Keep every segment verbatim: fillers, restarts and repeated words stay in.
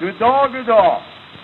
God dag, god dag.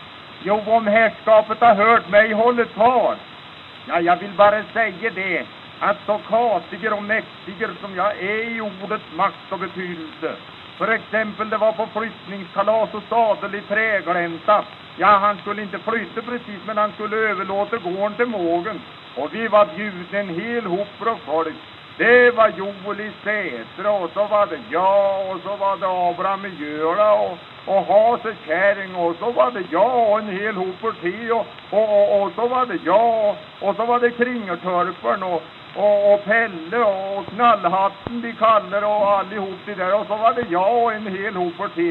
Jo, om herrskapet har hört mig hålla tal. Ja, jag vill bara säga det, att så kasiger och mäktiger som jag är i ordets makt och betydelse. För exempel, det var på flyttningskalas och sadel i Träglänta. Ja, han skulle inte flytta precis, men han skulle överlåta gården till mågen. Och vi var bjudna en hel hop av folk. Det var Joel i Sätra, och så var det jag, och så var det Abraham i Göla, och, och Hase Kärring, och så var det jag och en hel hopor till, och, och, och, och så var det jag, och så var det Kringertorpen, och, och, och Pelle, och Knallhatten, de kallar, och allihop det där, och så var det jag och en hel hopor till.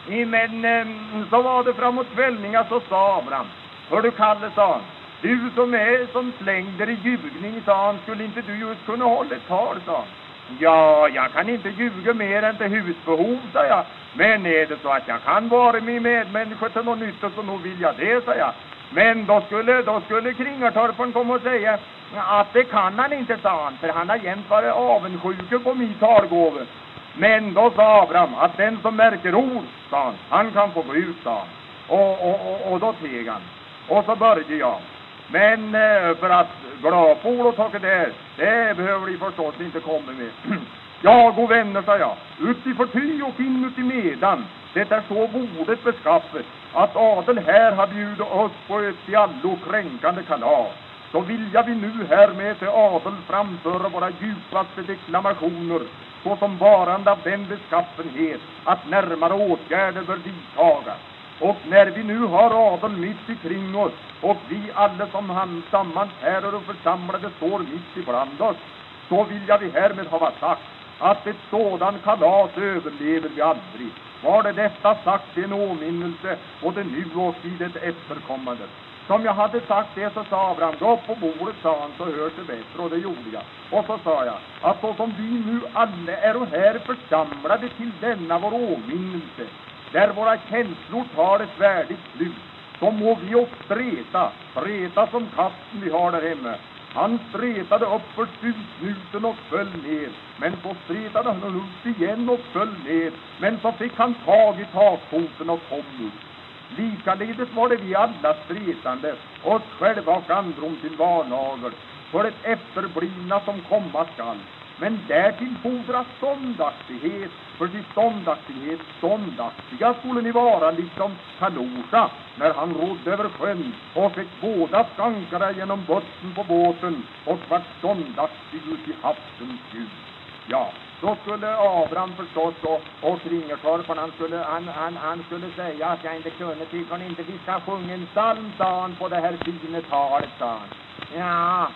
Men eh, så var det framåt kvällningar, så sa Abraham, hör du Kalle, sa han, du som är som slängder i ljugning, sa han, skulle inte du just kunna hålla ett tal, sa han. Ja, jag kan inte ljuga mer än till husbehov, sa jag. Men är det så att jag kan vara min medmänniska till något nytt, så nog vill jag det, sa jag. Men då skulle, då skulle Kringertorpen komma och säga att det kan han inte, sa han, för han har jämt varit avundsjuk på min talgåva. Men då sa Abraham att den som märker ord, sa han, han kan få gå ut, sa han. Och, och, och, och då teg han. Och så började jag. Men eh, för att glapol och taket där, det behöver vi förstås inte komma med. Ja, god vänner, sa jag, ut i förty och in ut i medan. Det är så bordet beskaffet att adel här har bjudit oss på ett i allo kränkande kalas. Så vill jag vi nu här med till adel framföra våra djupaste deklamationer, såsom varande av den beskaffenhet att närmare åtgärder bör vidtagas. Och när vi nu har adeln mitt ikring oss, och vi alla som han sammanträder och församlade står mitt ibland oss, så vill jag vi härmed ha sagt att ett sådant kalas överlever vi aldrig. Var det detta sagt i en åminnelse, och det nu och vid ett efterkommande. Som jag hade sagt det, så sa Abraham, gå upp på bordet, sa han, så hörs det bättre, och det gjorde jag. Och så sa jag, att så som vi nu alla är och här församlade till denna vår åminnelse, där våra känslor tar ett värdigt slut, så må vi oss streta, streta som katten vi har där hemma. Han stretade upp för studsnuten och föll ner, men så stretade han upp igen och föll ner, men så fick han tag i takfoten och kom ut. Likaledes var det vi alla stretande, oss själva och androm till varnager, för ett efterblivna som komma skall. Men därtill fordras ståndaktighet, för till ståndaktighet ståndaktiga skulle ni vara liksom Kalosha, när han rodde över sjön och fick båda skankarna genom botten på båten och vart ståndaktig ut i havsens ljus. Ja, då skulle Abraham förstås och, och Kringertorpen, han skulle, han, han, han skulle säga att jag inte kunde, tycker han inte vi ska sjunga en psalm, sa han, på det här fina talet, sa han. Ja,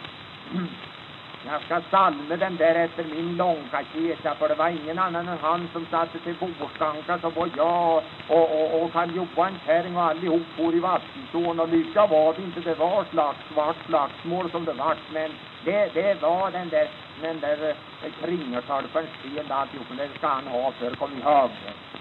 jag ska salme den där efter min långkaketa, för det var ingen annan än han som satte till bordskanka, så var jag och, och, och Karl Johan Kärring och allihop bor i Vattensån, och lycka var det inte, det var slags, svart slagsmål som det var, men det, det var den där, den där Kringertorpens fel alltihop, det ska han ha för, kom ihåg det.